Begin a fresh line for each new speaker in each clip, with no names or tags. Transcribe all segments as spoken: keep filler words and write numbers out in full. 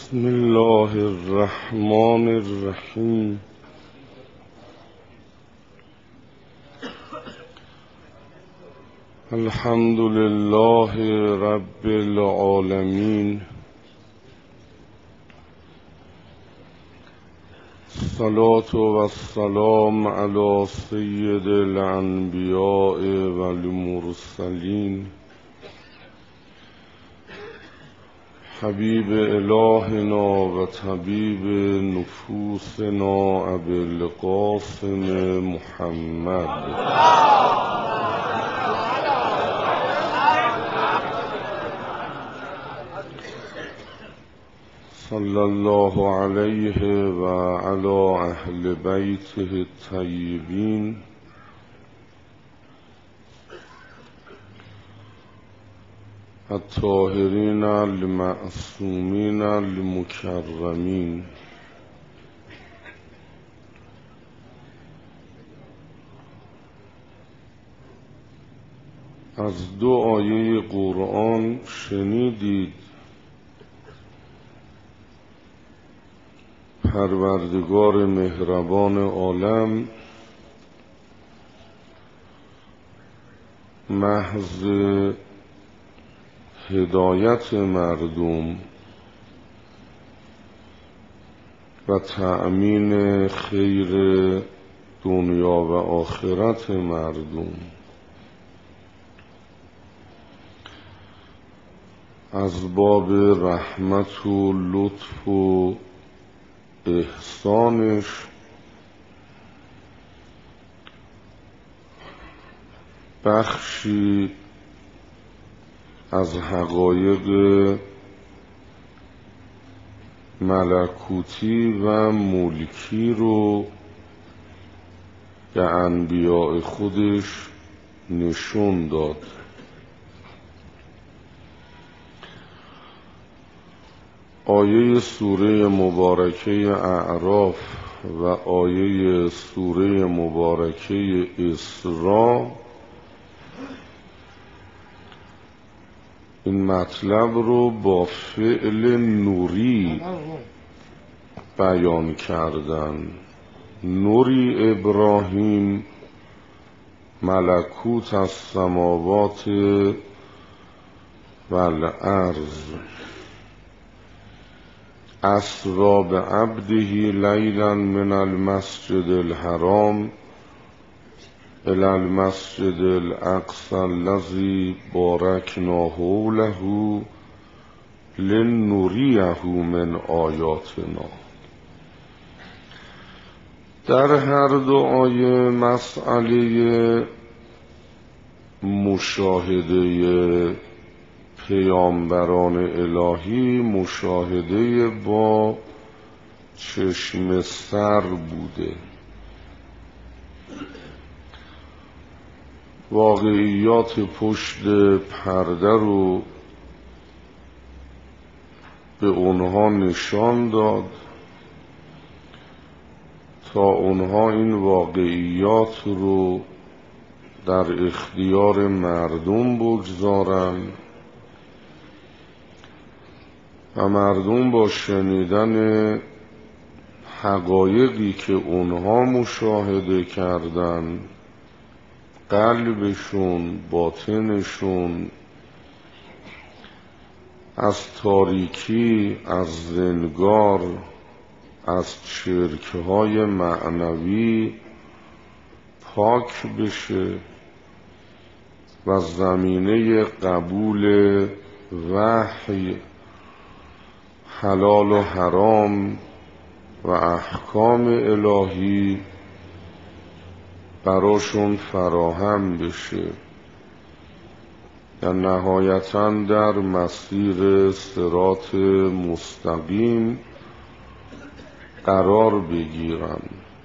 بسم الله الرحمن الرحیم. الحمد لله رب العالمین. الصلاة والسلام علی سید الانبیاء والمرسلین، حبیب الهنا و طبیب نفوسنا ابی القاسم محمد صلی الله علیه و علی اهل بیته الطیبین الطاهرین المعصومین المکرمین. از دو آیه قرآن شنیدید پروردگار مهربان عالم محض هدایت مردم و تأمین خیر دنیا و آخرت مردم از باب رحمت و لطف و احسانش بخشی از حقایق ملکوتی و ملکی رو به انبیاء خودش نشون داد. آیه سوره مبارکه اعراف و آیه سوره مبارکه اسراء این مطلب رو با فعل نوری بیان کردن. نوری ابراهیم ملکوت السماوات والارض اسری بعبده لیلا من المسجد الحرام الی المسجد الاقصی الذی بارکنا حوله لنریه من آیاتنا. در هر دو آیه مسئله مشاهده پیامبران الهی مشاهده با چشم سر بوده. واقعیات پشت پرده رو به اونها نشان داد تا اونها این واقعیات رو در اختیار مردم بگذارن و مردم با شنیدن حقایقی که اونها مشاهده کردن قلبشون باطنشون از تاریکی، از زنگار، از شرک‌های معنوی پاک بشه و زمینه قبول وحی، حلال و حرام و احکام الهی براشون فراهم بشه یا نهایتاً در مسیر صراط مستقیم قرار بگیرن.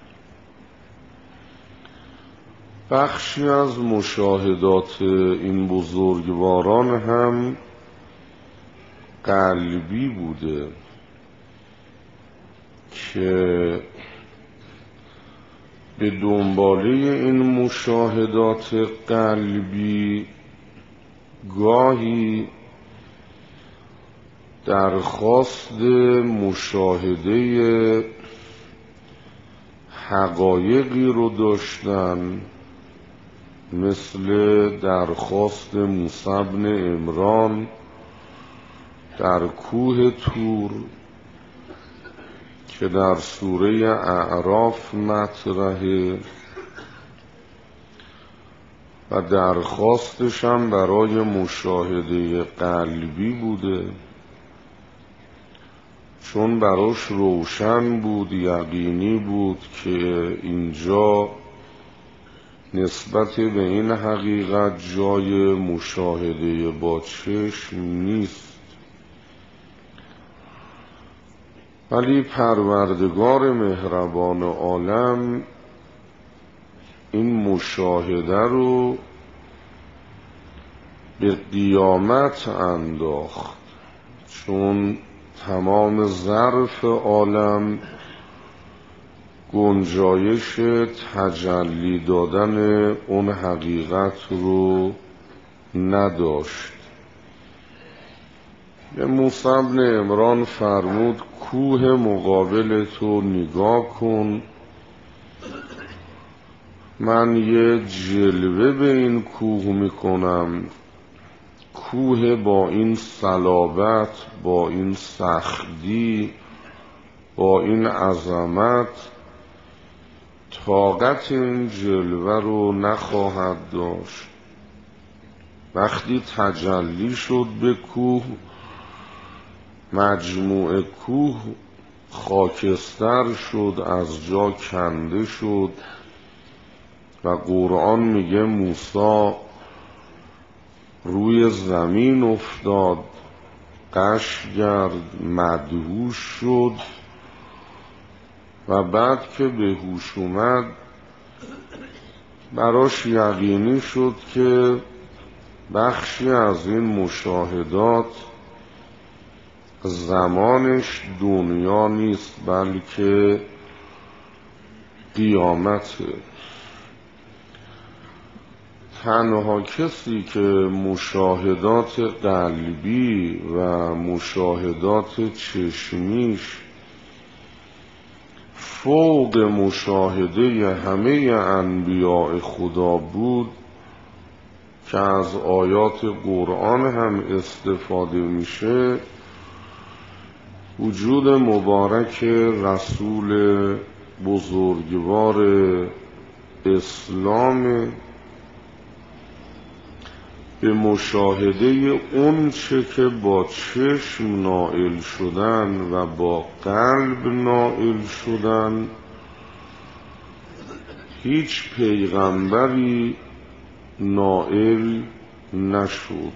بخشی از مشاهدات این بزرگواران هم قلبی بوده که به دنباله این مشاهدات قلبی گاهی درخواست مشاهده حقایقی رو داشتن، مثل درخواست موسی بن عمران در کوه طور که در سوره اعراف مطرحه و درخواستش هم برای مشاهده قلبی بوده، چون براش روشن بود، یقینی بود که اینجا نسبت به این حقیقت جای مشاهده با چشم نیست. ولی پروردگار مهربان عالم این مشاهده رو به قیامت انداخت، چون تمام ظرف عالم گنجایش تجلی دادن اون حقیقت رو نداشت. به موسی بن عمران فرمود کوه مقابل تو نگاه کن، من یه جلوه به این کوه میکنم. کوه با این صلابت، با این سختی، با این عظمت طاقت این جلوه رو نخواهد داشت. وقتی تجلی شد به کوه، مجموع کوه خاکستر شد، از جا کنده شد و قرآن میگه موسی روی زمین افتاد، غش کرد، مدهوش شد و بعد که به هوش اومد براش یقینی شد که بخشی از این مشاهدات زمانش دنیا نیست بلکه قیامته. تنها کسی که مشاهدات قلبی و مشاهدات چشمیش فوق مشاهده همه انبیاء خدا بود، که از آیات قرآن هم استفاده میشه، وجود مبارک رسول بزرگوار اسلام به مشاهده اون چه که با چشم نائل شدن و با قلب نائل شدن هیچ پیغمبری نائل نشد.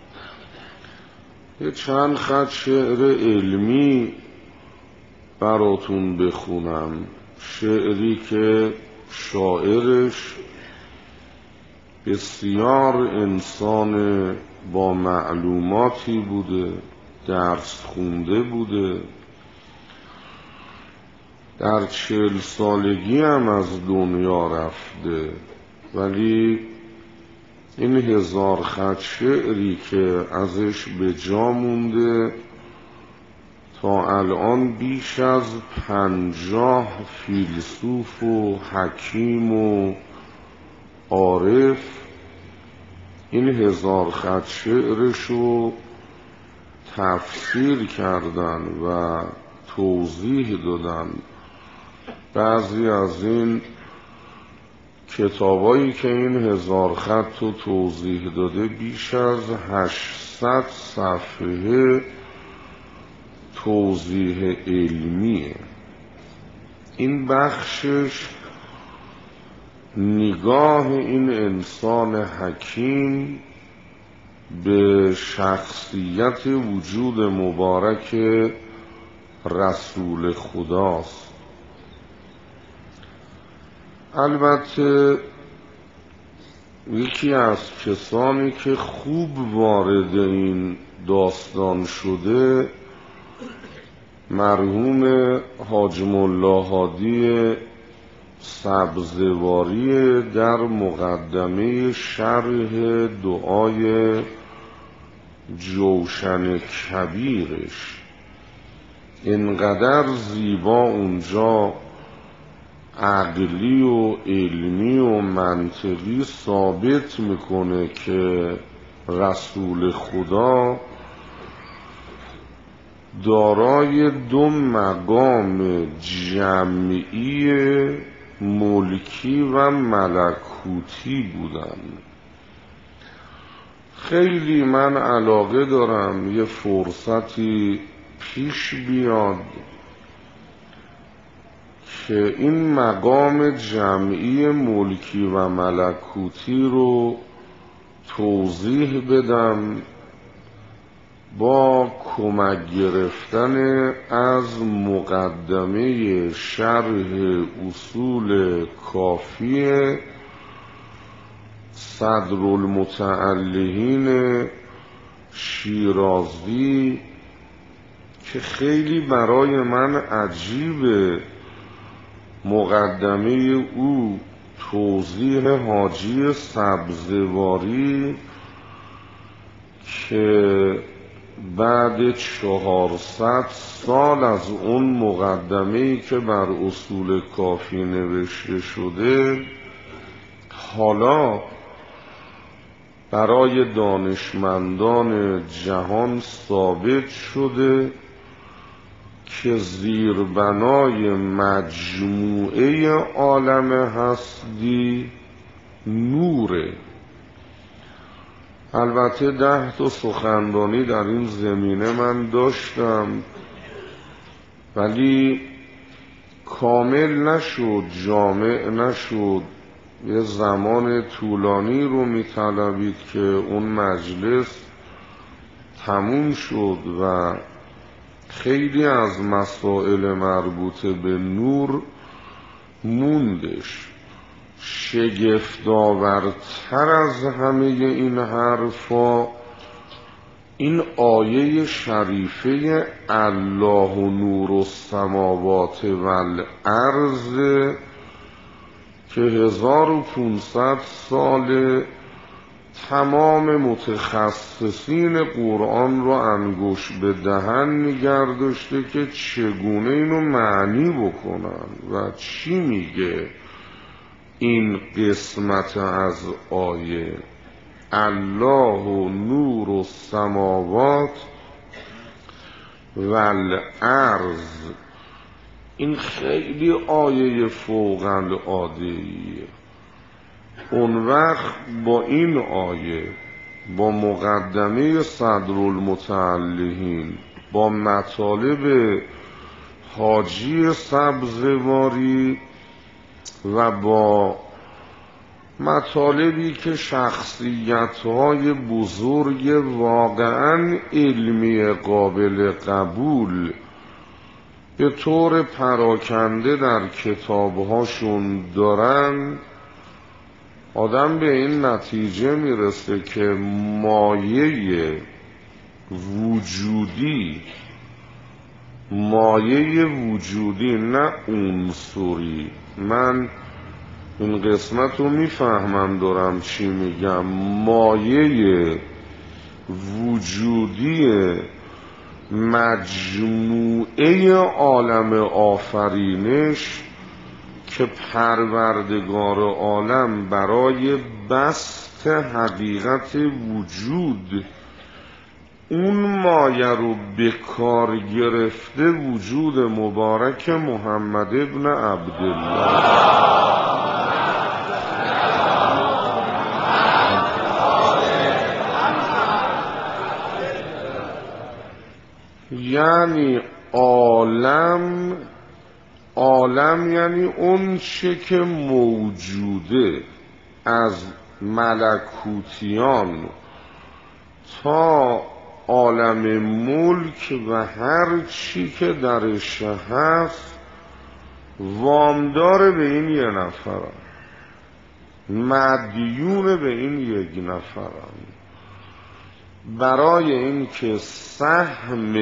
یه چند خط شعر علمی براتون بخونم، شعری که شاعرش بسیار انسان با معلوماتی بوده، درس خونده بوده، در چهل سالگی هم از دنیا رفته، ولی این هزار خط شعری که ازش به جا مونده تا الان بیش از پنجاه فیلسوف و حکیم و عارف این هزار خط شعرشو تفسیر کردن و توضیح دادن. بعضی از این کتابایی که این هزار خط رو توضیح داده بیش از هشتصد صفحه توضیح علمیه. این بخشش نگاه این انسان حکیم به شخصیت وجود مبارک رسول خداست. البته یکی از کسانی که خوب وارد این داستان شده مرحوم حاج ملا هادی سبزواری در مقدمه شرح دعای جوشن کبیرش اینقدر زیبا اونجا عقلی و علمی و منطقی ثابت میکنه که رسول خدا دارای دو مقام جمعی ملکی و ملکوتی بودن. خیلی من علاقه دارم یه فرصتی پیش بیاد که این مقام جمعی ملکی و ملکوتی رو توضیح بدم با کمک گرفتن از مقدمه شرح اصول کافی صدرالمتعلقین شیرازی که خیلی برای من عجیبه مقدمه او توضیح حاجی سبزواری که بعد چهارصد سال از اون مقدمه‌ای که بر اصول کافی نوشته شده حالا برای دانشمندان جهان ثابت شده که زیربنای مجموعه عالم هستی نوره. البته ده تا سخنرانی در این زمینه من داشتم ولی کامل نشد، جامع نشد، یه زمان طولانی رو میطلبید که اون مجلس تموم شد و خیلی از مسائل مربوط به نور موندش. شگفت‌آورتر از همه این حرفا این آیه شریفه الله نور السماوات والارض که هزار و پونصد سال تمام متخصصین قرآن رو انگوش به دهن نگرداشته که چگونه اینو معنی بکنن و چی میگه این قسمت از آیه الله نور السماوات والارض. این خیلی آیه فوق العاده‌ایه. اون وقت با این آیه، با مقدمه صدرالمتعلقین، با مطالب حاجی سبزواری و با مطالبی که شخصیت‌های بزرگ واقعاً علمی قابل قبول به طور پراکنده در کتابهاشون دارن، آدم به این نتیجه میرسه که مایه وجودی مایه وجودی نه عنصری، من این قسمت رو میفهمم دارم چی میگم، مایه وجودی مجموعه عالم آفرینش که پروردگار عالم برای بسط حقیقت وجود اون مایه رو به کار گرفته وجود مبارک محمد ابن عبدالله. یعنی عالم عالم یعنی اون چه که موجوده، از ملکوتیان تا عالم ملک و هر چی که درش هست وامدار به این یه نفرم، مدیون به این یک نفرم، برای این که سهم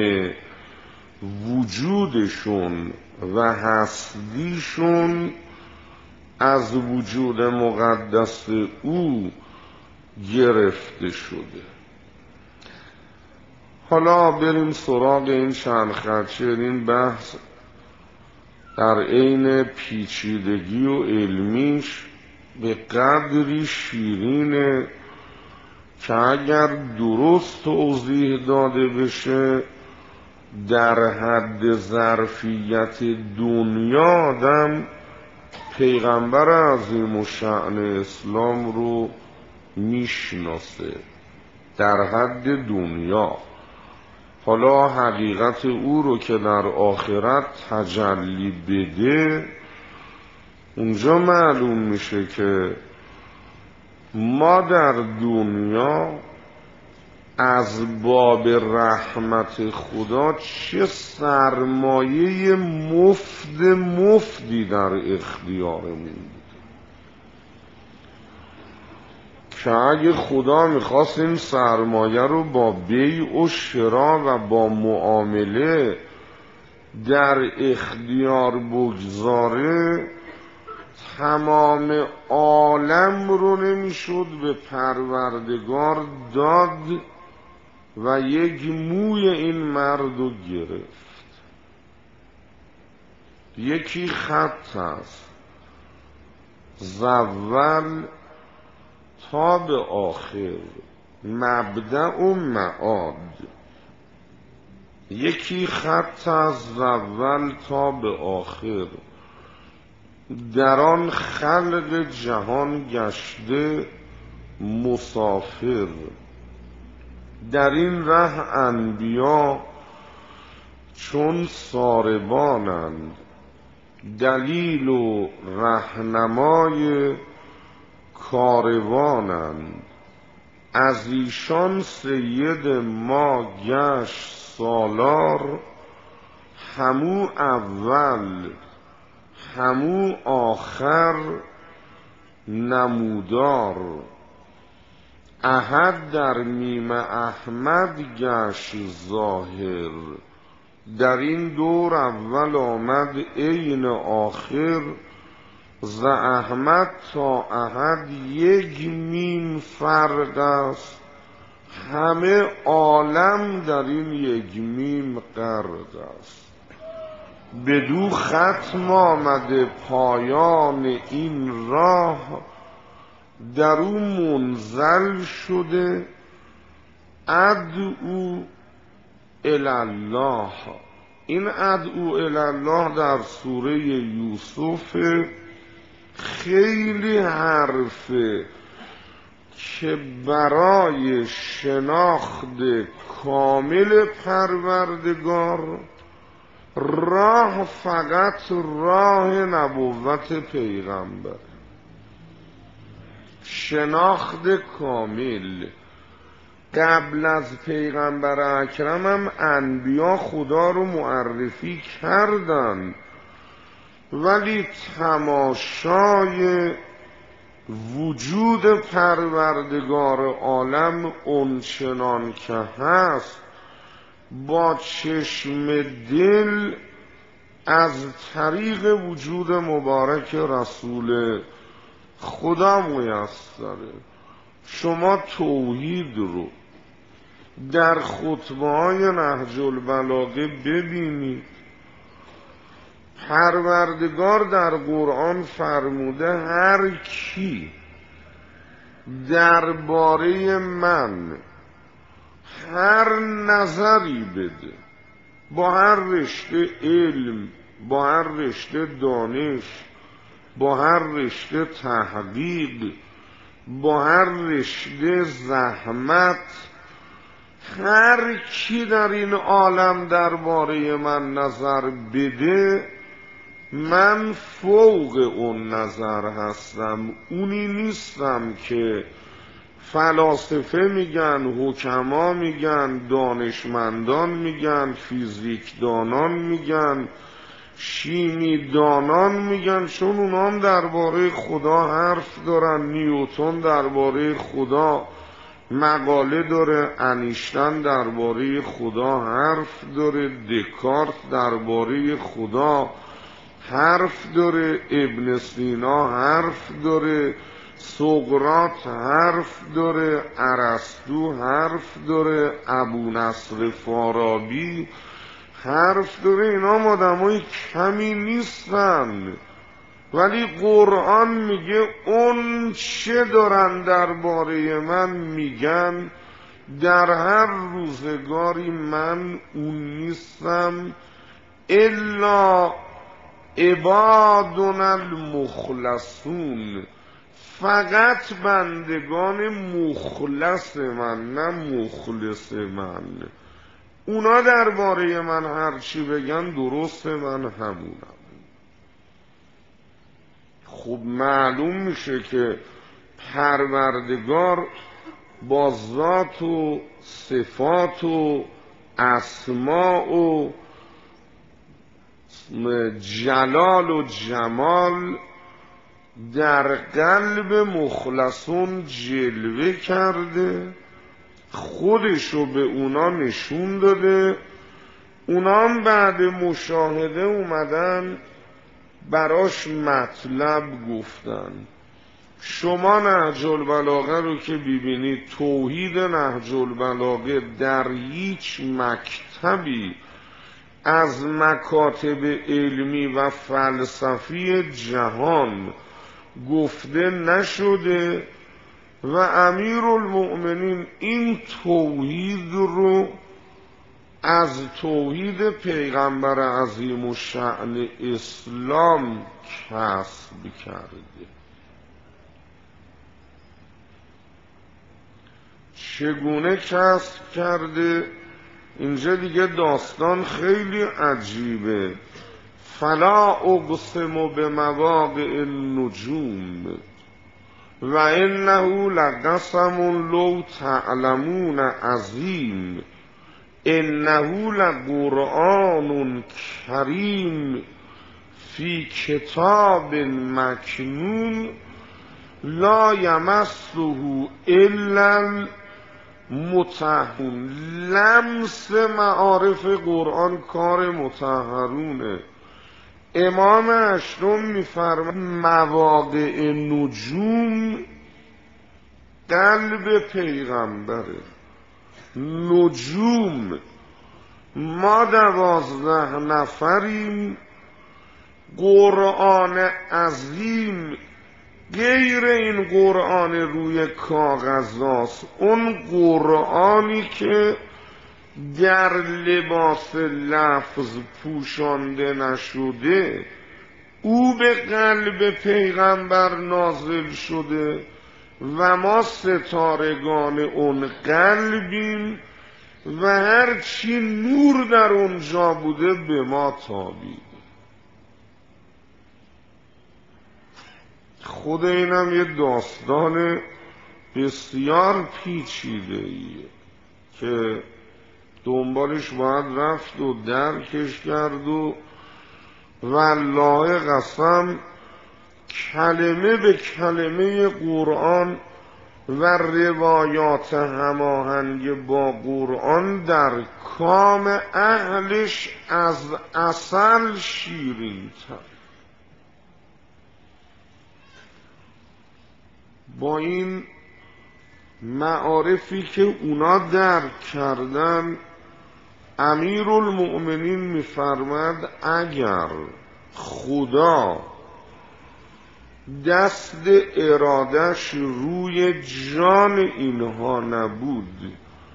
وجودشون و هستیشون از وجود مقدس او گرفته شده. حالا بریم سراغ این چند خطی. این بحث در عین پیچیدگی و علمیش به قدری شیرینه که اگر درست توضیح داده بشه در حد ظرفیت دنیا آدم پیغمبر عظیم الشأن اسلام رو میشناسه، در حد دنیا. حالا حقیقت او رو که در آخرت تجلی بده، اونجا معلوم میشه که ما در دنیا از باب رحمت خدا چه سرمایه مفت مفتی در اختیارمون بود که اگه خدا میخواست این سرمایه رو با بیع و شرا و با معامله در اختیار بگذاره، تمام عالم رو نمیشد به پروردگار داد و یک موی این مرد رو گرفت. یکی خط است زول تا به آخر، مبدأ و معاد. یکی خط از زول تا به آخر، در آن خلق جهان گشته مسافر. در این ره انبیا چون ساربانند، دلیل و رهنمای کاروانند. از ایشان سید ما گشت سالار، همو اول همو آخر نمودار. احد در میم احمد گشت ظاهر، در این دور اول آمد عین آخر. ز احمد تا احد یک میم فرق است، همه عالم در این یک میم غرق است. بدو ختم آمده پایان این راه، در او منزل شده ادعو الالله. این ادعو الالله در سوره یوسف خیلی حرفه که برای شناخت کامل پروردگار راه فقط راه نبوت پیغمبر. شناخت کامل. قبل از پیغمبر اکرم هم انبیا خدا رو معرفی کردن، ولی تماشای وجود پروردگار عالم اونچنان که هست با چشم دل از طریق وجود مبارک رسول خدا میسره. شما توحید رو در خطبه های نهج البلاغه ببینید. پروردگار در قرآن فرموده هر کی درباره من هر نظری بده، با هر رشته علم، با هر رشته دانش، با هر رشته تحقیق، با هر رشته زحمت، هر کی در این عالم درباره من نظر بده، من فوق اون نظر هستم. اونی نیستم که فلاسفه میگن، حکما میگن، دانشمندان میگن، فیزیکدانان میگن، شیمی دانان میگن، چون اونا هم درباره خدا حرف دارن. نیوتن درباره خدا مقاله داره، انیشتن درباره خدا حرف داره، دکارت درباره خدا حرف داره، ابن سینا حرف داره، سقراط حرف داره، ارسطو حرف داره، ابو نصر فارابی حرف داره. اینا آدمای کمی نیستن، ولی قرآن میگه اون چه دارن درباره من میگن، در هر روزگاری من اون نیستم الا عبادنا المخلصون، فقط بندگان مخلص من نه مخلص من. اونا درباره من هرچی بگن درسته، من همونم. خب معلوم میشه که پروردگار با ذات و صفات و اسماء و جلال و جمال در قلب مخلصون جلوه کرده، خودشو به اونا نشون داده. اونا هم بعد مشاهده اومدن براش مطلب گفتن. شما نهج البلاغه رو که ببینید، توحید نهج البلاغه در هیچ مکتبی از مکاتب علمی و فلسفی جهان گفته نشده و امیرالمؤمنین این توحید رو از توحید پیغمبر عظیم الشأن اسلام کسب کرده. چگونه کسب کرده؟ اینجا دیگه داستان خیلی عجیبه. فلا اقسم بمواقع النجوم و انه لقسم لو تعلمون عظیم انه لقرآن کریم فی کتاب مکنون لا یمسه الا المطهرون. لمس معارف قرآن کار مطهرونه. امام اشرم میفرماید مواقع نجوم قلب پیغمبره. نجوم ما دوازده نفریم، قرآن عظیم غیر این قرآن روی کاغذاست، اون قرآنی که در لباس لفظ پوشانده نشده، او به قلب پیغمبر نازل شده و ما ستارگان اون قلبیم و هرچی نور در اونجا بوده به ما تابید. خود اینم یه داستان بسیار پیچیده ایه که دنبالش باید رفت و درکش کرد و والله قسم کلمه به کلمه قرآن و روایات هماهنگ با قرآن در کام اهلش از عسل شیرین تر. با این معارفی که اونا درک کردن، امیرالمؤمنین میفرماد اگر خدا دست ارادش روی جان اینها نبود،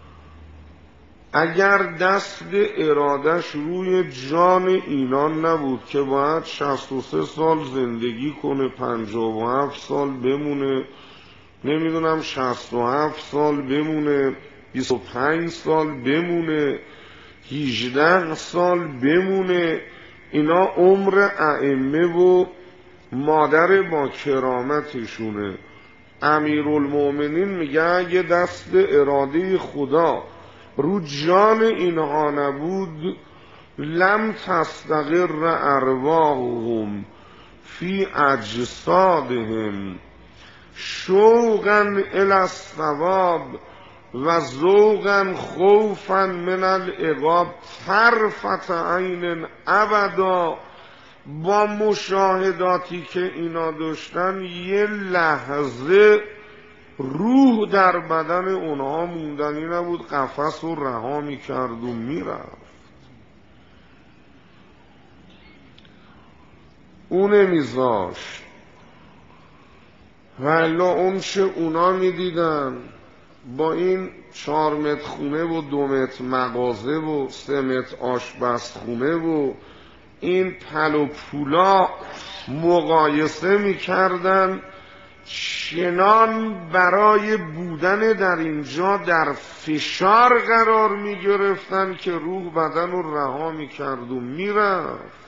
اگر دست ارادش روی جان اینا نبود که باید شصت و سه سال زندگی کنه، پنجاه و هفت سال بمونه، نمیدونم شصت و هفت سال بمونه، بیست و پنج سال بمونه، هجده سال بمونه، اینا عمر ائمه و مادر با کرامتشونه. امیرالمؤمنین میگه اگه دست اراده خدا رو جان اینها نبود، لم تستقر ارواحهم فی اجسادهم شوقا الی الثواب و ذوقا خوفا من العقاب طرفة عین ابدا با مشاهداتی که اینا داشتن یه لحظه روح در بدن اونها موندنی نبود، قفس رو رها میکرد و میرفت. اونه میذاشت والا اون چه اونا میدیدن با این چهار متر خونه و دو متر مغازه و سه متر آشپزخونه و این پل و پولا مقایسه میکردن، چنان برای بودن در اینجا در فشار قرار میگرفتن که روح بدن رو رها میکرد و میرفت.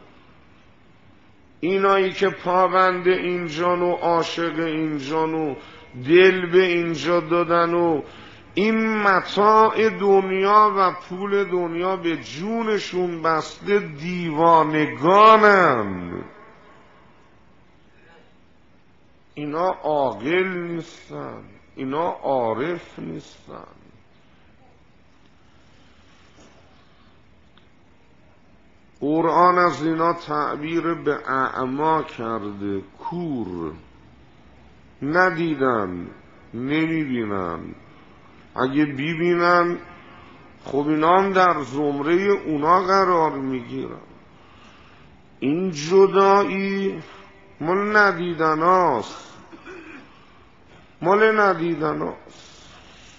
اینایی که پابند اینجان و عاشق اینجان و دل به اینجا دادن و این متاع دنیا و پول دنیا به جونشون بسته دیوانگانن. اینا عاقل نیستن، اینا عارف نیستن. قرآن از اینا تعبیر به اعما کرده، کور، ندیدن، نمیبینن. اگه بیبینن خب اینا هم در زمره اونا قرار میگیرن. این جدایی مال ندیدن هاست، مال ندیدن هاست.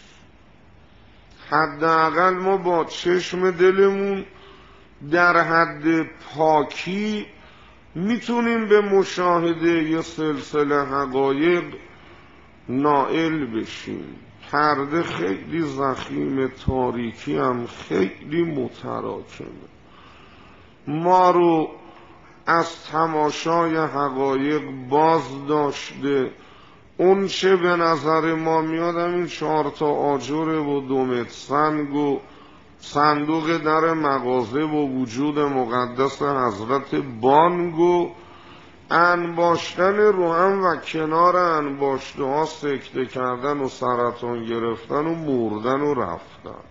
حداقل ما با چشم دلمون در حد پاکی میتونیم به مشاهده یه سلسله حقایق نائل بشیم. پرده خیلی ضخیم، تاریکی هم خیلی متراکمه، ما رو از تماشای حقایق باز داشته. اون چه به نظر ما میادم این چهار تا آجر و دو متر سنگ و صندوق در مغازه و وجود مقدس حضرت بانگ و انباشتن رو هم و کنار انباشته ها سکته کردن و سرطان گرفتن و مردن و رفتن.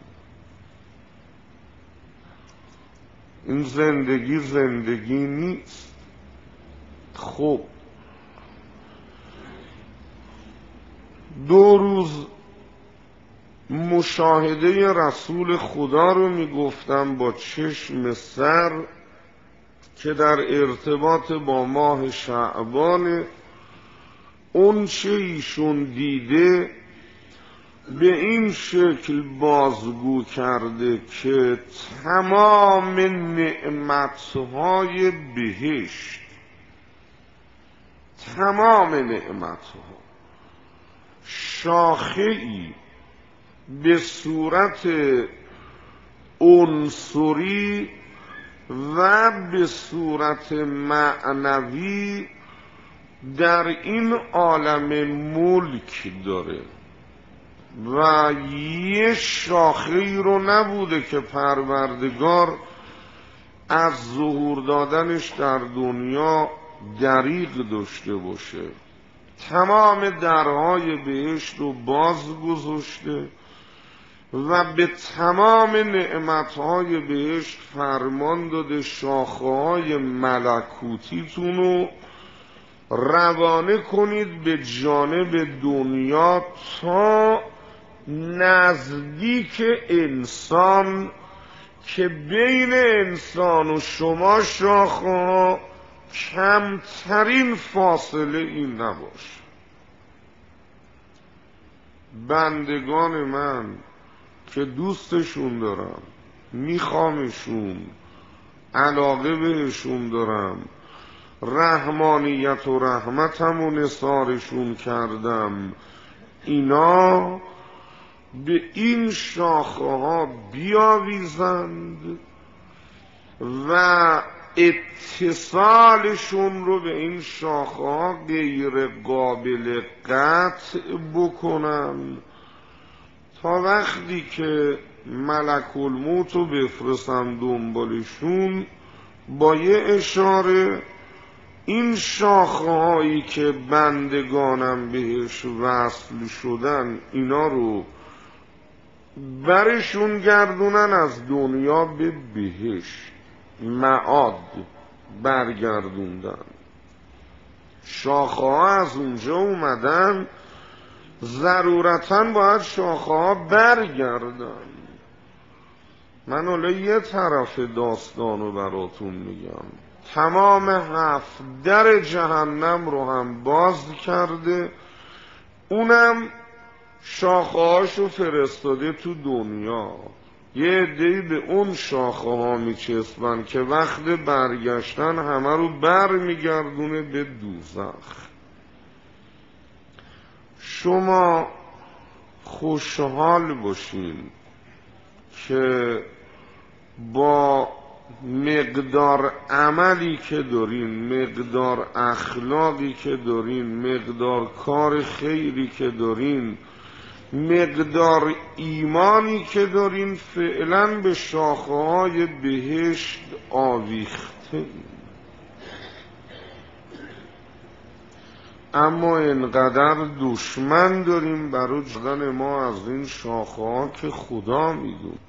این زندگی زندگی نیست. خب دو روز مشاهده رسول خدا رو میگفتم با چشم سر که در ارتباط با ماه شعبان اون چه ایشون دیده به این شکل بازگو کرده که تمام نعمتهای بهشت، تمام نعمتها شاخه‌ای به صورت عنصری و به صورت معنوی در این عالم ملک داره و یه شاخه‌ای رو نبوده که پروردگار از ظهور دادنش در دنیا دریغ داشته باشه. تمام درهای بهشت رو باز گذاشته و به تمام نعمتهای بهشت فرمان داده شاخه‌های ملکوتیتون رو روانه کنید به جانب دنیا تا نزدیک انسان که بین انسان و شما شاخه‌ها کمترین فاصله این نباشه. بندگان من که دوستشون دارم، میخوامشون، علاقه بهشون دارم، رحمانیت و رحمتم و نثارشون کردم، اینا به این شاخه ها بیاویزند و اتصالشون رو به این شاخه ها غیر قابل قطع بکنن تا وقتی که ملک الموت رو بفرستن دنبالشون با یه اشاره این شاخه هایی که بندگانم بهش وصل شدن اینا رو برشون گردونن از دنیا به بهشت معاد. برگردوندن. شاخه ها از اونجا اومدن، ضرورتاً باید شاخه ها برگردن. من حالا یه طرف داستانو براتون میگم. تمام هفت در جهنم رو هم باز کرده، اونم شاخه هاشو فرستاده تو دنیا. یه عده‌ای به اون شاخه ها میچسبن که وقت برگشتن همه رو بر میگردونه به دوزخ. شما خوشحال باشین که با مقدار عملی که دارین، مقدار اخلاقی که دارین، مقدار کار خیری که دارین، مقدار ایمانی که دارین، فعلا به شاخه‌های بهشت آویخته. اما اینقدر دشمن داریم برای جدن ما از این شاخه‌ها که خدا میدون.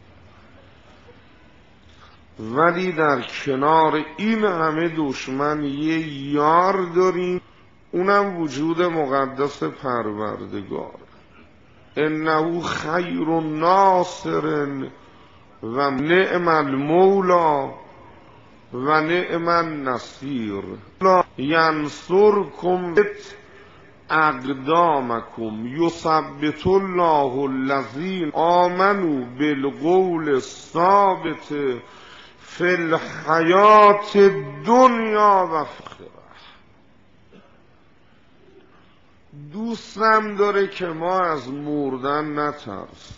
ولی در کنار این همه دشمن یه یار داریم، اونم وجود مقدس پروردگار. انه خیر ناصر و نعم المولا و نعم النصیر ینصرکم اقدامکم یثبت الله الذین آمنوا بالقول الثابت فی الحیات الدنیا و فی. دوستم داره که ما از مردن نترسیم.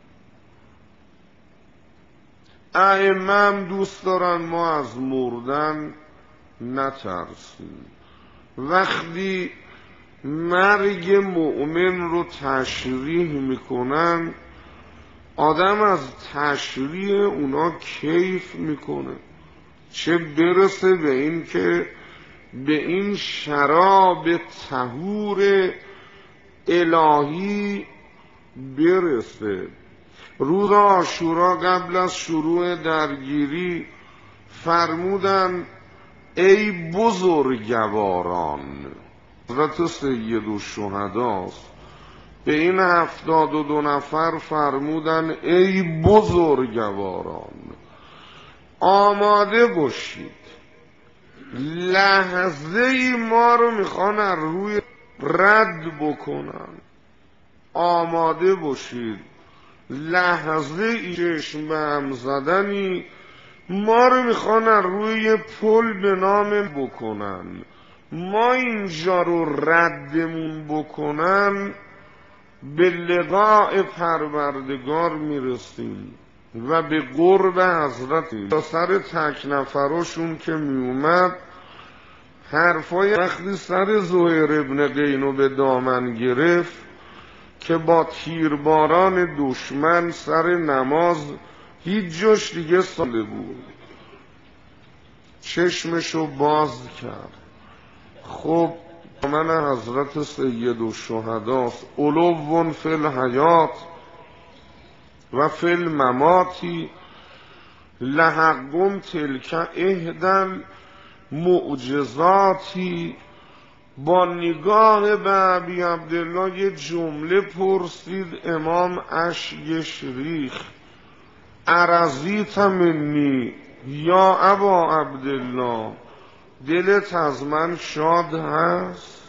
ائمه هم دوست دارن ما از مردن نترسیم. وقتی مرگ مؤمن رو تشریح میکنن، آدم از تشریح اونا کیف میکنه، چه برسه به این که به این شراب طهور الهی برسه. روز عاشورا قبل از شروع درگیری فرمودن ای بزرگواران، حضرت سید الشهداست، به این هفتاد و دو نفر فرمودن ای بزرگواران آماده باشید، لحظه ای ما رو میخوان از روی رد بکنن. آماده باشید، لحظه ای چشم به هم زدنی ما رو میخوان از روی پل به نام بکنن. ما اینجا رو ردمون بکنن، به لقاء پروردگار میرسیم و به قرب حضرت. تا سر تک نفراشون که میومد، حرفای وقتی سر زهیر ابن قینو به دامن گرفت که با تیرباران دشمن سر نماز هیچ جاش دیگه ساله بود، چشمشو باز کرد. خب من حضرت سید الشهداست، علو فی الحیات و فی المماتی لحق تلک احدى المعجزاتی. با نگاه به ابی عبدالله یه جمله پرسید، امام اشکش ریخت. ارضیت منی یا ابا عبدالله، دلت از من شاد هست؟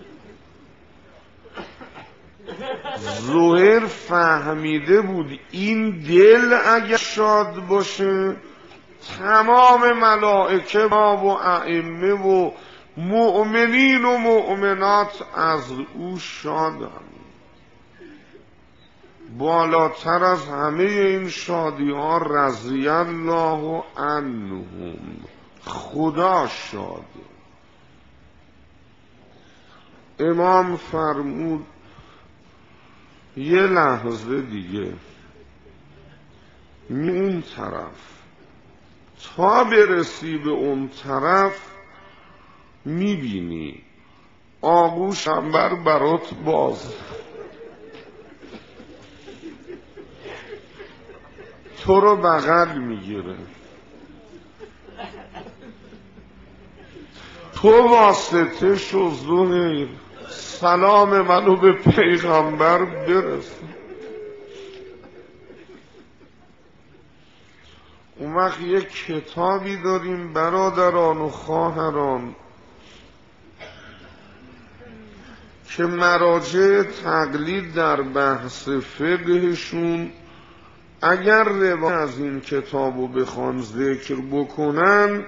زهیر فهمیده بود این دل اگر شاد باشه تمام ملائکه و ائمه و مؤمنین و مؤمنات از او شادند. بالاتر از همه این شادی ها رضی الله عنهم، خدا شاده. امام فرمود یه لحظه دیگه می اون طرف، تا برسی به اون طرف میبینی آغوش انبر برات باز، تو رو بغل میگیره. تو واسطه شو زهیر، سلام منو به پیغمبر برسون. اون وقت یک کتابی داریم برادران و خواهران که مراجع تقلید در بحث فقهشون اگر روایت از این کتابو بخوان ذکر بکنن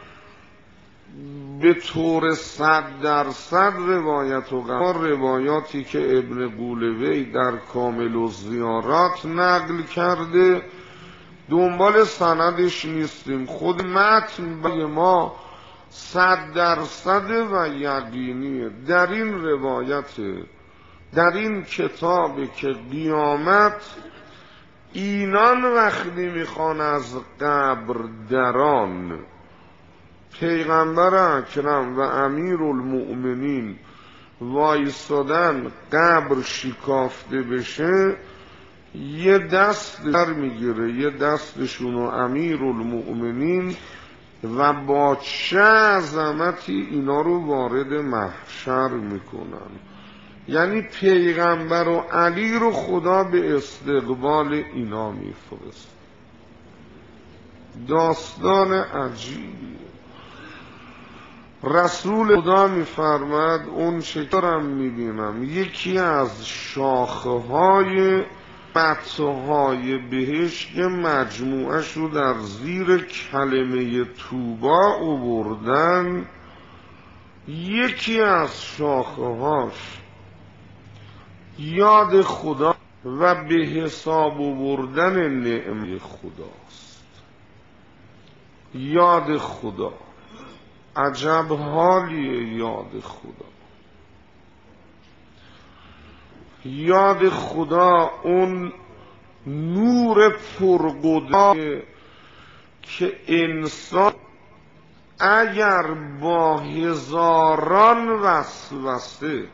به طور صد درصد روایت و قرار روایاتی که ابن قولوی در کامل الزیارات نقل کرده دنبال سندش نیستیم. خود متن برای ما صد درصد و یقینیه. در این روایت در این کتاب که قیامت اینان وقتی میخوان از قبر دران پیغمبر اکرم و امیر المؤمنین وایستادن قبر شکافته بشه، یه دست در میگیره، یه دستشونو امیر المؤمنین و با چه عظمتی اینا رو وارد محشر میکنن. یعنی پیغمبر و علی رو خدا به استقبال اینا میفرست. داستان عجیبی. رسول خدا میفرماد اون چطورم میبینم یکی از شاخه‌های متهای بهشت که مجموعش رو در زیر کلمه توبا آوردن، یکی از شاخه‌هاش یاد خدا و به حساب آوردن نعمت خداست. یاد خدا، عجب حالیه یاد خدا. یاد خدا اون نور پرقدرت که انسان اگر با هزاران وسوسه،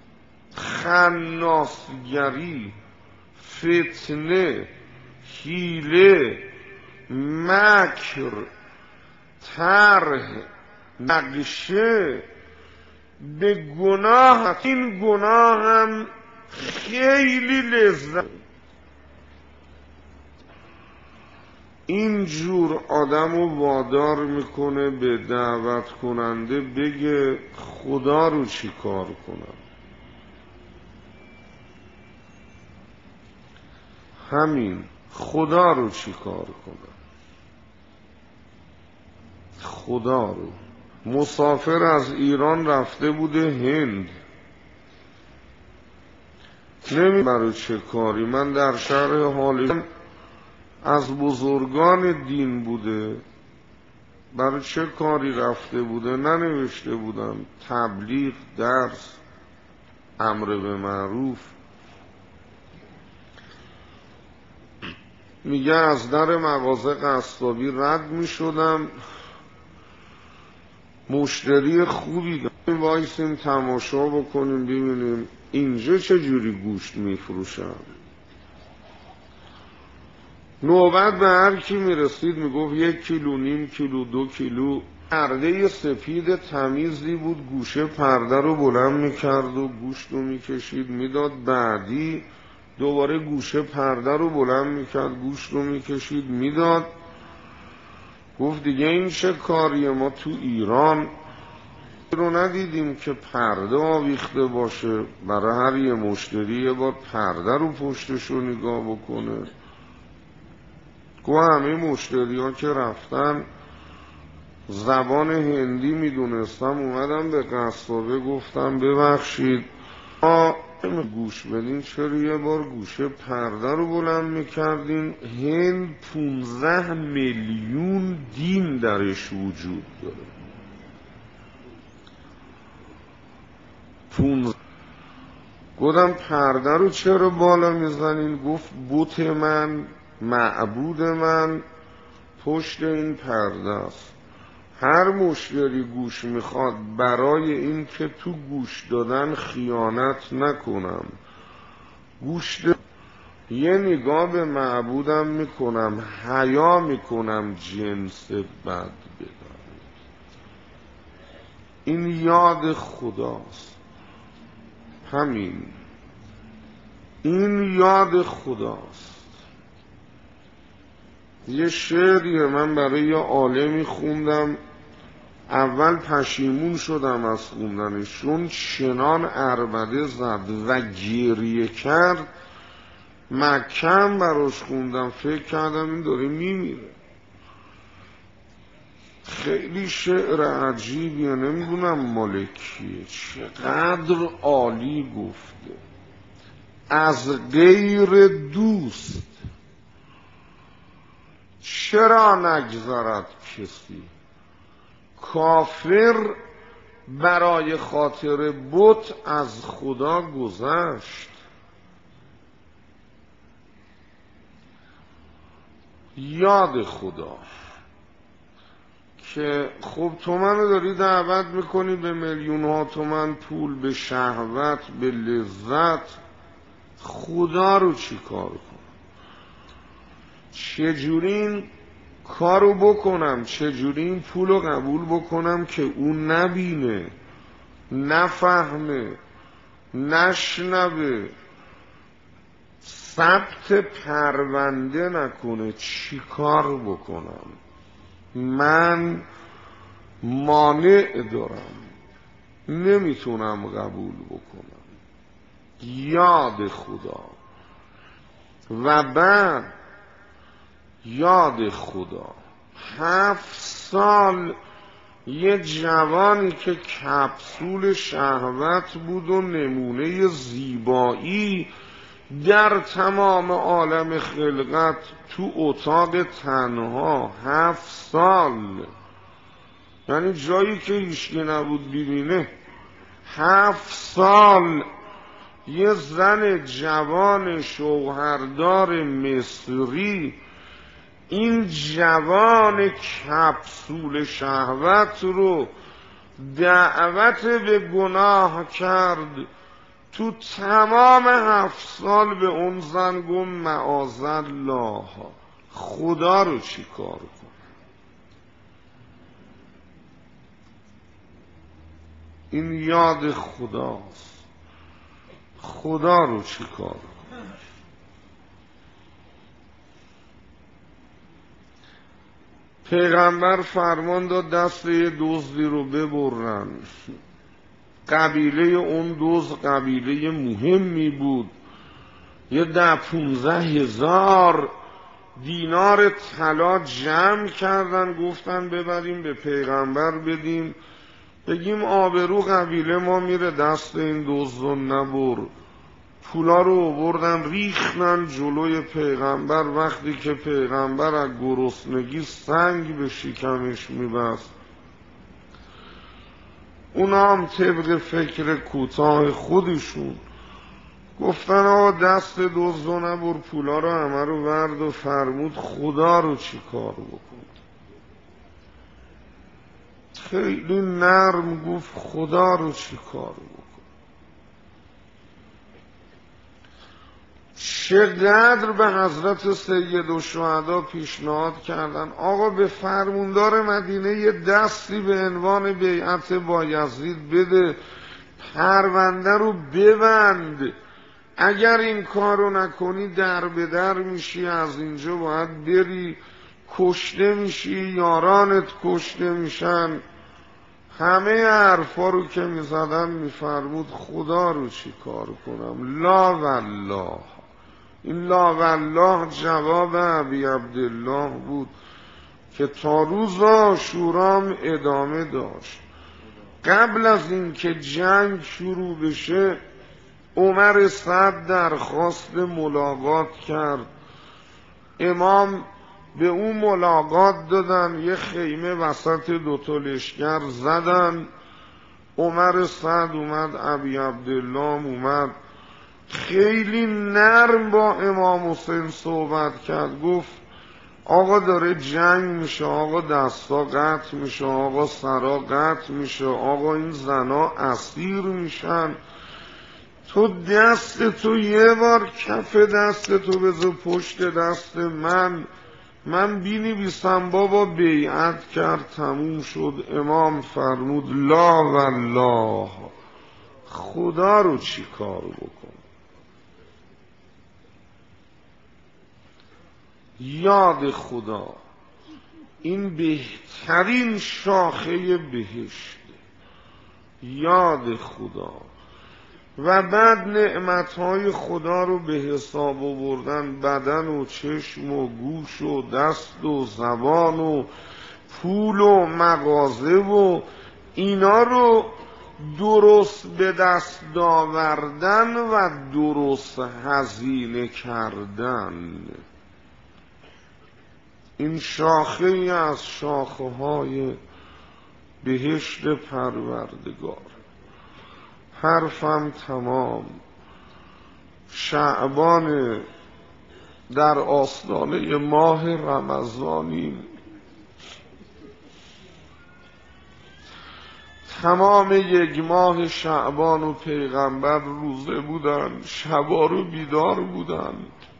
خناسگری، فتنه، حیله، مکر، طرح، نقشه به گناه، این گناه هم خیلی لذت، اینجور آدمو وادار میکنه به دعوت کننده بگه خدا رو چی کار کنم. همین خدا رو چی کار کنم. خدا رو. مسافر از ایران رفته بوده هند، نمی برای چه کاری. من در شهر حالی از بزرگان دین بوده، برای چه کاری رفته بوده ننوشته بودم. تبلیغ، درس، امر به معروف. میگه از در مغازه قصابی رد میشدم، مشتری خوبی داریم، وایسیم تماشا بکنیم ببینیم اینجا چه جوری گوشت میفروشن. نوبت به هر کی میرسید میگفت یک کیلو، نیم کیلو، دو کیلو. پرده سفید تمیزی بود، گوشه پرده رو بلند میکرد و گوشت رو میکشید میداد. بعدی دوباره گوشه پرده رو بلند میکرد، گوشت رو میکشید میداد. گفت دیگه این چه کاریه، ما تو ایران رو ندیدیم که پرده آویخته باشه، برای هر یه مشتری یه بار پرده رو پشتش رو نگاه بکنه. گفت همه مشتری ها که رفتن زبان هندی میدونستم، اومدم به قصابه گفتم ببخشید آ گوش بدین، چرا یه بار گوشه پرده رو بلند میکردین؟ هند پونزده میلیون دین درش وجود داره. پونزده. گفتم پرده رو چرا بالا میزنین؟ گفت بت من، معبود من پشت این پرده است. هر مشتری گوش میخواد برای این که تو گوش دادن خیانت نکنم، گوش ده... یه نگاه به معبودم میکنم، حیا میکنم جنس بد بدم. این یاد خداست. همین این یاد خداست. یه شعریه من برای یه عالمی خوندم، اول پشیمون شدم از خوندنش، چون چنان عربده زد و گریه کرد. مکم براش خوندم، فکر کردم این داره میمیره. خیلی شعر عجیبیه، نمیدونم مالکیه، چقدر عالی گفته. از غیر دوست چرا نگذرد کسی، کافر برای خاطر بت از خدا گذشت. یاد خدا که خب تو منو داری دعوت میکنی به میلیون ها تومن پول، به شهوت، به لذت، خدا رو چی کار کنم؟ چجوری این کارو بکنم؟ چجوری این پولو قبول بکنم که اون نبینه، نفهمه، نشنوه، ثبت پرونده نکنه؟ چی کار بکنم؟ من مانع دارم، نمیتونم قبول بکنم. یاد خدا. و بعد یاد خدا هفت سال یه جوانی که کپسول شهوت بود و نمونه زیبایی در تمام عالم خلقت، تو اتاق تنها هفت سال، یعنی جایی که هیچکی نبود ببینه. هفت سال یه زن جوان شوهردار مصری این جوان کپسول شهوت رو دعوت به گناه کرد. تو تمام هفت سال به اون زن گفت معاذالله، خدا رو چی کار کن؟ این یاد خداست. خدا رو چی کار کن؟ پیغمبر فرمان داد دست یه دزدی رو ببرن. قبیله اون دزد قبیله مهمی بود. یه ده پونزه هزار دینار طلا جمع کردن، گفتن ببریم به پیغمبر بدیم، بگیم آبرو قبیله ما میره دست این دزد رو نبر. پولا رو آوردن ریختن جلوی پیغمبر. وقتی که پیغمبر از گرسنگی سنگ به شکمش میبست، اونا هم طبق فکر کوتاه خودشون گفتن آقا دست دزد رو نبر، پولا رو همه رو ورد و فرمود خدا رو چی کار بکن. خیلی نرم گفت خدا رو چی کار بکن. چقدر به حضرت سید الشهدا پیشنهاد کردن آقا به فرموندار مدینه یه دستی به عنوان بیعت بایزید بده، پرونده رو ببند. اگر این کارو نکنی در به در میشی، از اینجا باید بری، کشته میشی، یارانت کشته میشن. همه حرفا رو که میزدن میفرمود خدا رو چی کار کنم؟ لا والله. این لا والله جواب ابی عبدالله بود که تا روز عاشورام ادامه داشت. قبل از این که جنگ شروع بشه عمر سعد درخواست ملاقات کرد. امام به اون ملاقات دادن، یه خیمه وسط دوتا لشکر زدن. عمر سعد اومد، ابی عبدالله اومد، خیلی نرم با امام حسین صحبت کرد. گفت آقا داره جنگ میشه، آقا دستا قطع میشه، آقا سرا قطع میشه، آقا این زنا اسیر میشن. تو دست تو یه بار کف دست تو بذار پشت دست من، من بینویسم بابا بیعت کرد تموم شد، امام فرمود لا والله، خدا رو چی کار بکن؟ یاد خدا این بهترین شاخه بهشت، یاد خدا و بعد نعمتهای خدا رو به حساب آوردن، بدن و چشم و گوش و دست و زبان و پول و مغازه و اینا رو درست به دست آوردن و درست هزینه کردن. این شاخه ای از شاخه های بهشت پروردگار. حرفم تمام. شعبان در آستانه ماه رمضانیم. تمام یک ماه شعبان و پیغمبر روزه بودن، شبا رو بیدار بودن،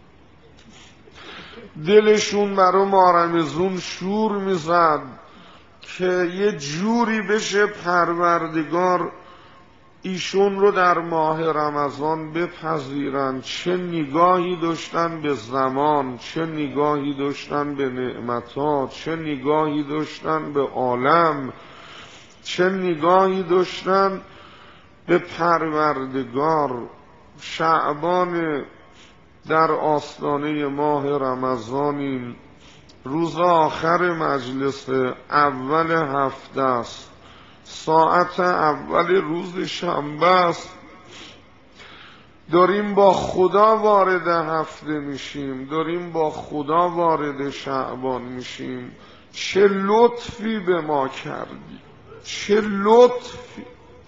دلشون برای مارمزون شور میزد که یه جوری بشه پروردگار ایشون رو در ماه رمضان بپذیرن. چه نگاهی داشتن به زمان، چه نگاهی داشتن به نعمتات، چه نگاهی داشتن به عالم، چه نگاهی داشتن به پروردگار. شعبان در آستانه ماه رمضانیم، روز آخر مجلس، اول هفته است، ساعت اول روز شنبه است، داریم با خدا وارد هفته میشیم، داریم با خدا وارد شعبان میشیم. چه لطفی به ما کردی، چه لطفی.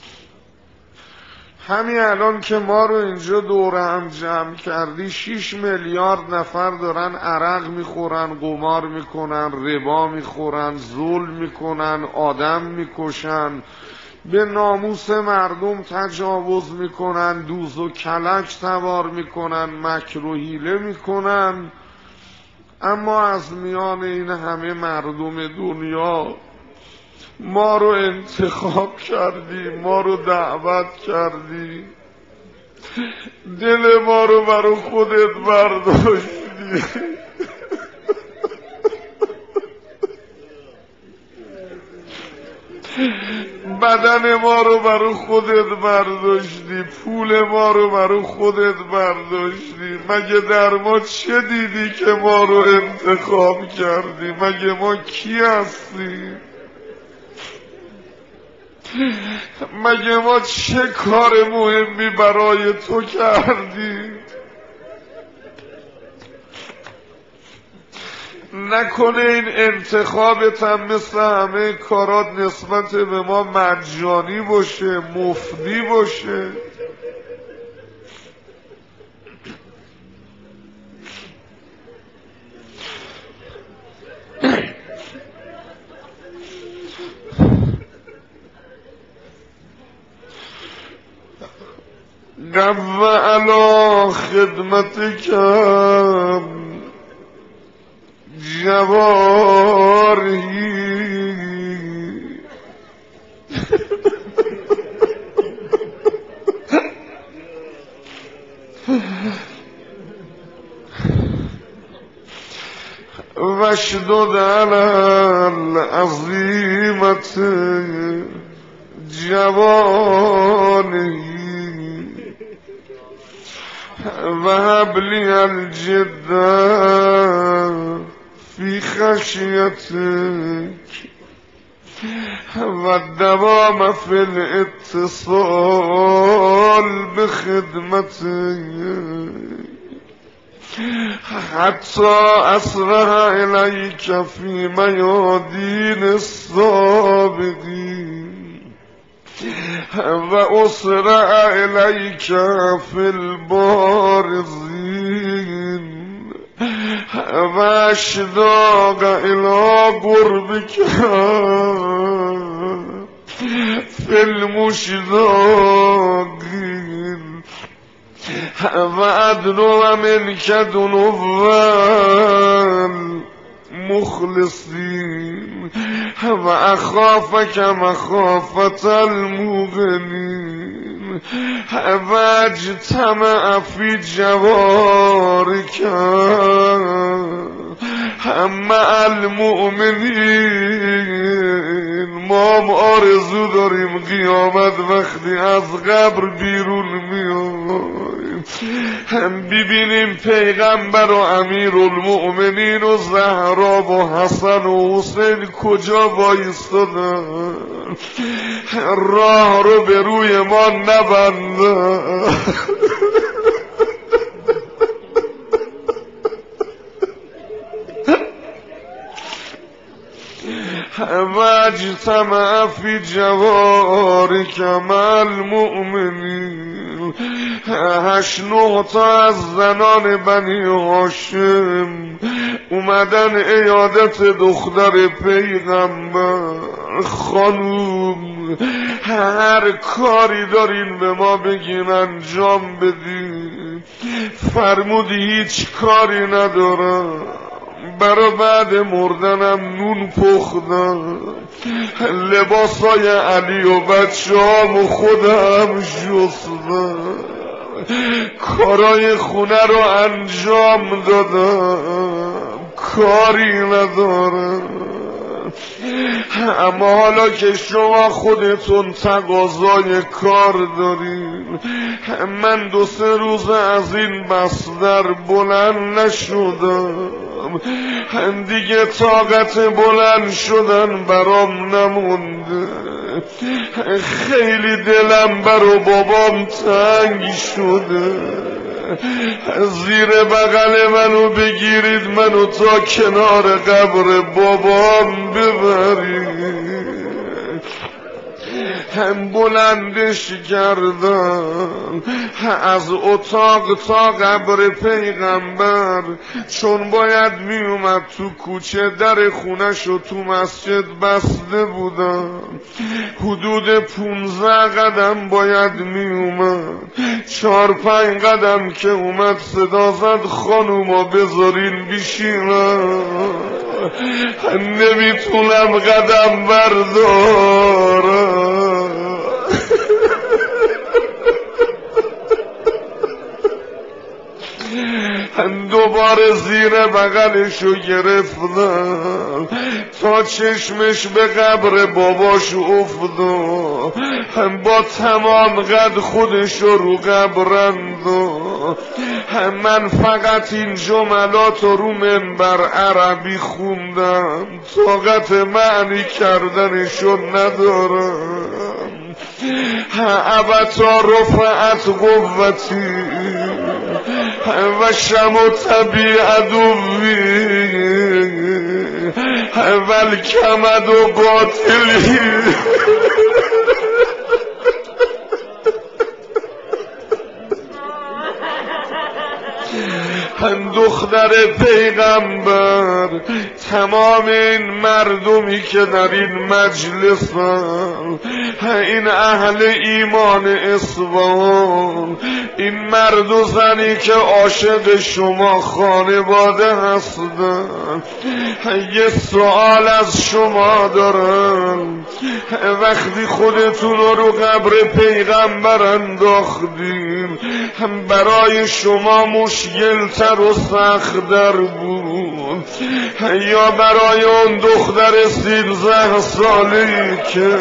همین الان که ما رو اینجا دوره هم جمع کردی، شیش میلیارد نفر دارن عرق میخورن، قمار میکنن، ربا میخورن، ظلم میکنن، آدم میکشن، به ناموس مردم تجاوز میکنن، دوز و کلک سوار میکنن، مکر و حیله میکنن. اما از میان این همه مردم دنیا ما رو انتخاب کردی، ما رو دعوت کردی، دل ما رو برای خودت برداشتی، بدن ما رو برای خودت برداشتی، پول ما رو برای خودت برداشتی. مگه در ما چه دیدی که ما رو انتخاب کردی؟ مگه ما کی هستی؟ مگه ما چه کار مهمی برای تو کردیم؟ نکنه این انتخابت هم مثل همه کارات نسبت به ما مجانی باشه، مفتی باشه. قو علا خدمتکم جوارحی واشدد علی العظیمة جوانحی وهب لی الجد فی خشیتک و الدوام فی الاتصال بخدمتک حتی اسرع الیک فی میادین السابقین و اسرع الیک فی البارزین و اشتاق الی قربک فی المشتاقین و ادنو منک دنوا مخلصین و اخافک مخافت الموقنین و اجتمع فی جوارک هم المؤمنین. ما هم آرزو داریم قیامت وقتی از قبر بیرون میایم هم ببینیم پیغمبر و امیر المؤمنین و زهرا و حسن و حسین کجا بایستادن، راه رو به روی ما نبندن. و اجتمع فی جوارک مع المؤمنین. هشت نه تا از زنان بنی هاشم اومدن عیادت دختر پیغمبر. خانوم هر کاری دارین به ما بگین انجام بدین. فرمودی هیچ کاری ندارم، برا بعد مردنم نون پختم، لباسای علی و بچه هم و خودم شستم، کارای خونه رو انجام دادم، کاری ندارم. اما حالا که شما خودتون تقاضای کار دارین، من دو سه روز از این بستر بلند نشدم، دیگه طاقت بلند شدن برام نمونده، خیلی دلم برا بابام تنگ شده، زیر بغل منو بگیرید منو تا کنار قبر بابام ببرید. هم بلندش کردم از اتاق تا قبر پیغمبر، چون باید می اومد تو کوچه در خونه‌شو تو مسجد بسته بودم، حدود پونزده قدم باید می اومد. چهار پنج قدم که اومد صدا زد خانوما بذارین بیشینم، نمیتونم قدم بردارم. دوباره زیر بغلشو گرفتم تا چشمش به قبر باباش افتاد، با تمام قد خودشو رو قبر انداخت. من فقط این جملات رو منبر عربی خوندم، طاقت معنی کردنشو ندارم. ابتا رفعت قوتی و شمت بی عدوی و الکمد و قاتلی. دختر پیغمبر، تمام این مردمی که در این مجلسن، این اهل ایمان اصفهان، این مرد و زنی که عاشق شما خانواده هستن، یه سوال از شما دارن. وقتی خودتون رو قبر پیغمبر انداختین، برای شما مشکل تر و سخت در بود یا برای اون دختر سیزده سالی که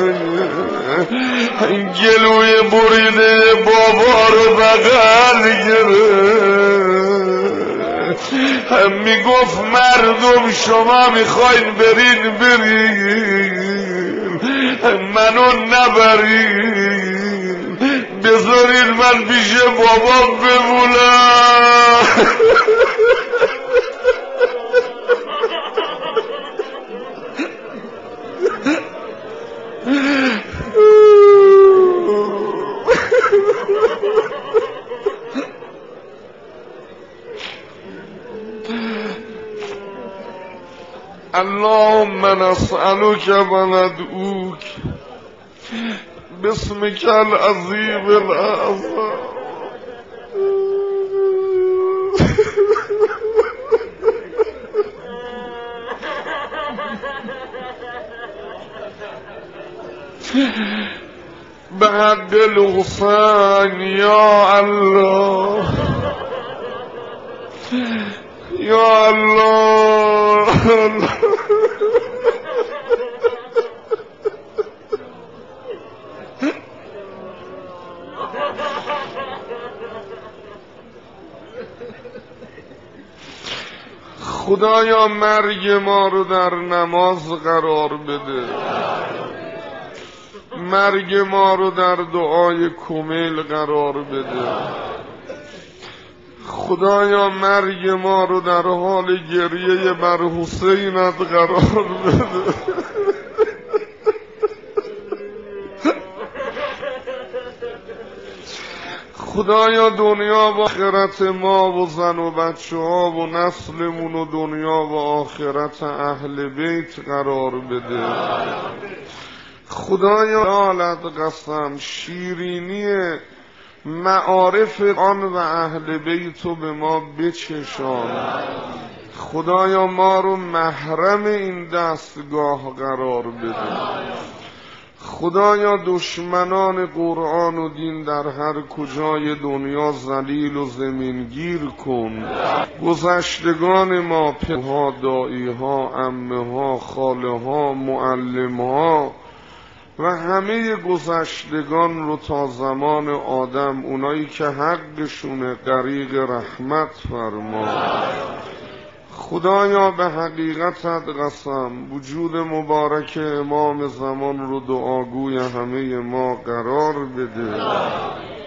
گلوی بریده بابا رو بغل گرفت، میگفت مردم شما میخواین برین برین منو نبرین، بذارین من پیش بابام بمونم. اللهم نسألك وندعوك باسمك العظيم الأعظم به حق الحسین یا الله یا الله. خدایا مرگ ما رو در نماز قرار بده، مرگ ما رو در دعای کمیل قرار بده. خدایا مرگ ما رو در حال گریه بر حسینت قرار بده. خدایا دنیا و آخرت ما و زن و بچه ها و نسلمون و دنیا و آخرت اهل بیت قرار بده. خدایا لالت قسم شیرینی معارف آن و اهل بیتو به ما بچشان. خدایا ما رو محرم این دستگاه قرار بده. خدایا دشمنان قرآن و دین در هر کجای دنیا ذلیل و زمینگیر کن. گذشتگان ما، پدرها، داییها، عمه‌ها، خاله‌ها، معلم‌ها و همه گذشتگان رو تا زمان آدم، اونایی که حقشونه، غریق رحمت فرما. خدایا به حقیقتت قسم وجود مبارک امام زمان رو دعاگوی همه ما قرار بده.